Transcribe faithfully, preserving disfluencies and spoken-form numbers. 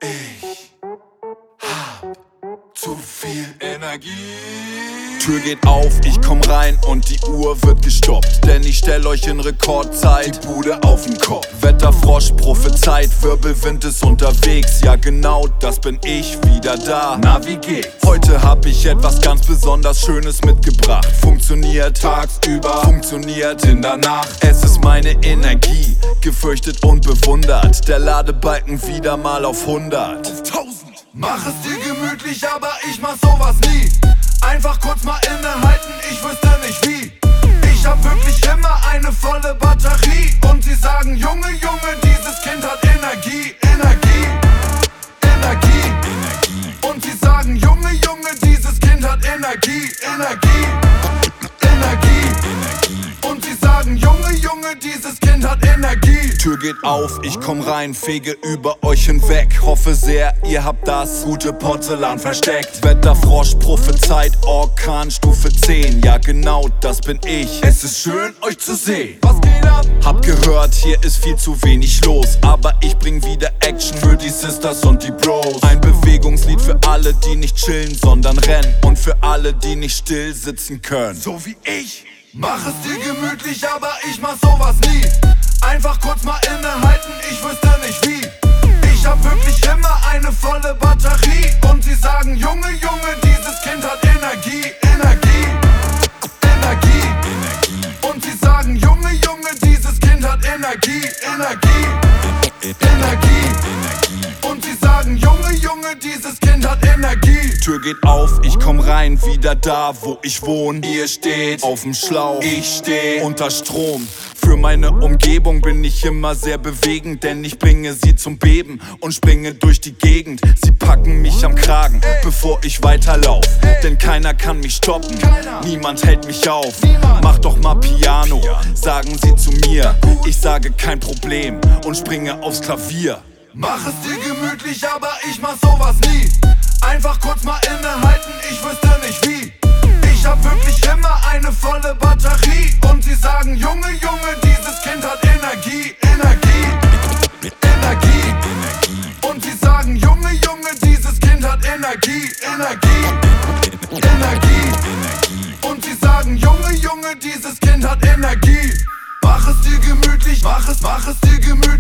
Ich hab zu viel Energie. Tür geht auf, ich komm rein und die Uhr wird gestoppt. Denn ich stell euch in Rekordzeit Die Bude auf den Kopf. Wetterfrosch prophezeit, Wirbelwind ist unterwegs. Ja genau, das bin ich wieder da. Na, wie geht's? Heute hab ich etwas ganz besonders Schönes mitgebracht. Funktioniert Tagsüber, funktioniert in der Nacht. Es ist meine Energie, gefürchtet und bewundert. Der Ladebalken wieder mal auf hundert. Auf tausend. Mach es dir gemütlich, aber ich mach sowas nie. Einfach kurz mal innehalten, ich wüsste nicht wie. Ich hab wirklich immer eine volle Batterie. Und sie sagen, Junge, Junge, dieses Kind hat Energie, Energie, Energie, Energie. Und sie sagen, Junge, Junge, dieses Kind hat Energie, Energie, Energie, Energie. Und sie sagen, Junge, Junge, dieses Kind hat Energie. Tür geht auf, ich komm rein, fege über euch hinweg. Hoffe sehr, ihr habt das gute Porzellan versteckt. Wetterfrosch prophezeit, Orkan Stufe zehn. Ja genau, das bin ich. Es ist schön, euch zu sehen. Was geht ab? Hab gehört, hier ist viel zu wenig los. Aber ich bring wieder Action für die Sisters und die Bros. Ein Bewegungslied für alle, die nicht chillen, sondern rennen. Und für alle, die nicht still sitzen können. So wie ich. Mach es dir gemütlich, aber ich mach sowas nie. Einfach kurz mal innehalten, ich wüsste nicht wie. Ich hab wirklich immer eine volle Batterie. Und sie sagen, Junge, Junge, dieses Kind hat Energie, Energie, Energie, Energie. Und sie sagen, Junge, Junge, dieses Kind hat Energie, Energie, Energie, Energie. Und sie sagen, Junge, Junge, dieses Kind hat Energie. Tür geht auf, ich komm rein, wieder da, wo ich wohn. Ihr steht auf dem Schlauch, Ich steh unter Strom. Für meine Umgebung bin ich immer sehr bewegend, denn ich bringe sie zum Beben und springe durch die Gegend. Sie packen mich am Kragen, bevor ich weiterlauf. Denn keiner kann mich stoppen, niemand hält mich auf. Mach doch mal Piano, sagen sie zu mir. Ich sage kein Problem und springe aufs Klavier. Mach es dir gemütlich, aber ich mach sowas nie. Einfach kurz mal innehalten, ich wüsste nicht wie. Ich hab wirklich immer eine volle Batterie. Und sie sagen, Junge, Junge, dieses Kind hat Energie, Energie, Energie, Energie. Und sie sagen, Junge, Junge, dieses Kind hat Energie, Energie, Energie, Energie. Und sie sagen, Junge, Junge, dieses Kind hat Energie. Mach es dir gemütlich, mach es, mach es dir gemütlich.